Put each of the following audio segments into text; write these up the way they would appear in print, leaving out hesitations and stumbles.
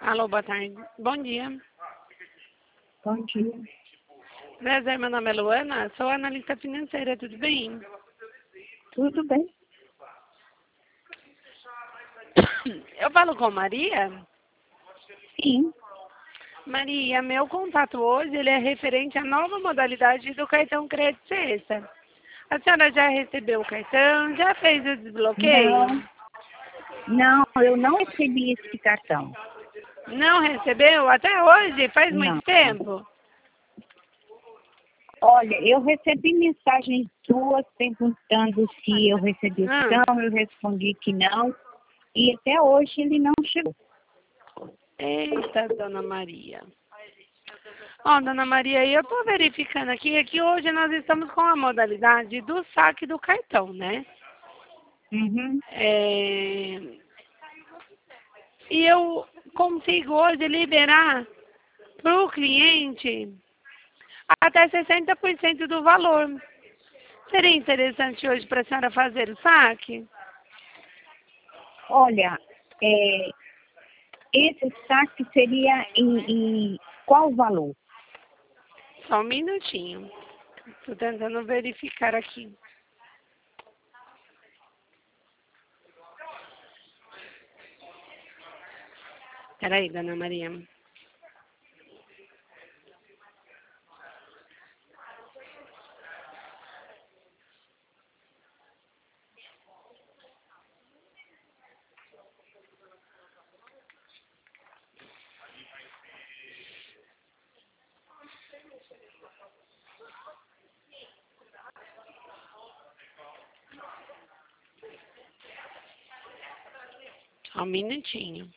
Alô, boa tarde. Bom dia. Bom dia. Prazer, meu nome é Luana, sou analista financeira, tudo bem? Tudo bem? Eu falo com Maria? Sim. Maria, meu contato hoje ele é referente à nova modalidade do cartão crédito sexta. A senhora já recebeu o cartão? Já fez o desbloqueio? Não, eu não recebi esse cartão. Não recebeu? Até hoje? Faz Não. muito tempo? Olha, eu recebi mensagens suas perguntando se eu recebi o cartão, eu respondi que não, e até hoje ele não chegou. Eita, dona Maria. Ó, dona Maria, eu estou verificando aqui, é que hoje nós estamos com a modalidade do saque do cartão, né? Uhum. E eu consigo hoje liberar para o cliente até 60% do valor. Seria interessante hoje para a senhora fazer o saque? Olha, esse saque seria em qual valor? Só um minutinho. Estou tentando verificar aqui. Peraí, dona Maria. Só um minutinho.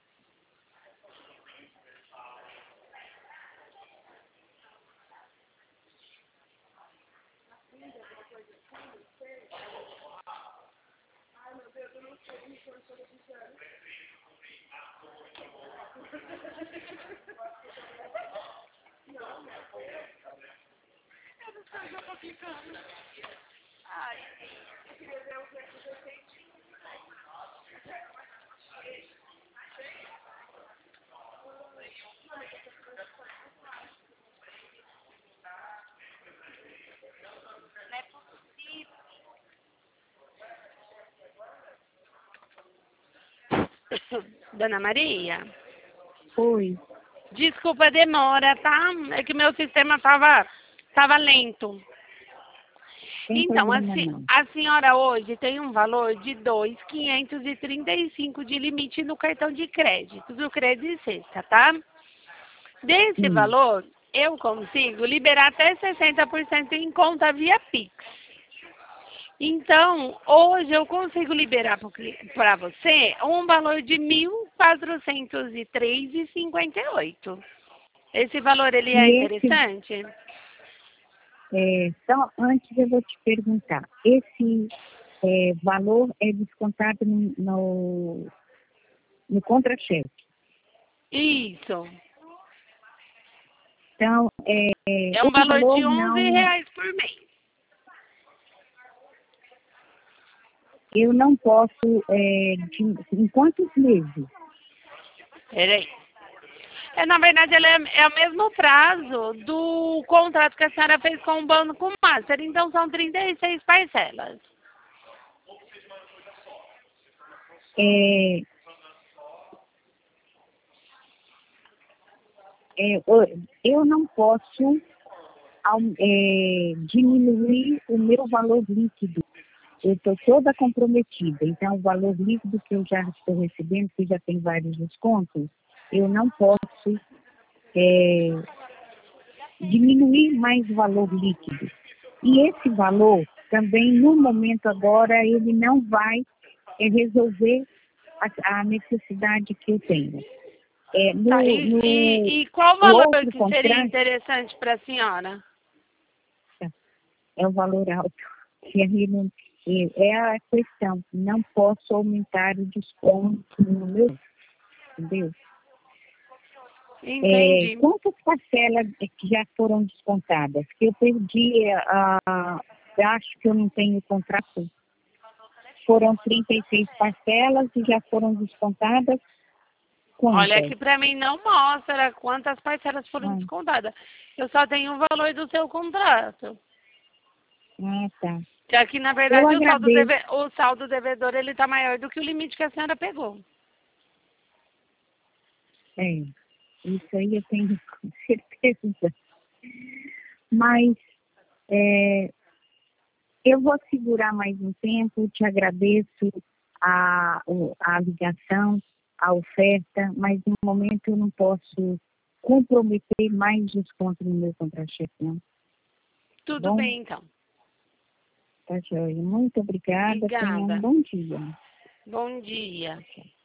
Dona Maria, Oi. desculpa a demora, tá? É que meu sistema tava lento. Sem Então, problema não. a senhora hoje tem um valor de 2.535 de limite no cartão de crédito, do crédito sexta, tá? Desse Sim. valor, eu consigo liberar até 60% em conta via Pix. Então, hoje eu consigo liberar para você um valor de R$ 1.403,58. Esse valor, ele é E esse, interessante? só antes eu vou te perguntar, esse valor é descontado no contra-cheque. Isso. Então, É um esse valor valor de R$ 11 não, por mês. eu não posso, em quantos meses? Peraí. Na verdade, ele é o mesmo prazo do contrato que a senhora fez com o Banco Master. Então, são 36 parcelas. É, eu não posso diminuir o meu valor líquido. Eu estou toda comprometida. Então, o valor líquido que eu já estou recebendo, que já tem vários descontos, eu não posso diminuir mais o valor líquido. E esse valor, também, no momento agora, ele não vai resolver a necessidade que eu tenho. Tá, e qual valor outro que seria contrato interessante para a senhora? é o valor alto. E aí é a questão, não posso aumentar o desconto no meu, entendeu? Entendi. Quantas parcelas que já foram descontadas? Que eu perdi, acho que eu não tenho contrato. Foram 36 parcelas e já foram descontadas. Olha, Quantas? aqui para mim não mostra quantas parcelas foram Ah, descontadas. Eu só tenho o valor do seu contrato. tá. Que aqui, na Eu verdade, agradeço. o saldo devedor ele está maior do que o limite que a senhora pegou. É, isso aí eu tenho com certeza. Mas é, eu vou segurar mais um tempo, te agradeço a ligação, a oferta, mas no momento eu não posso comprometer mais desconto no meu contra-cheque, não. Tá Tudo bom? bem, então. Tá, joia. Muito obrigada. Tenha um Obrigada. bom dia. Bom dia.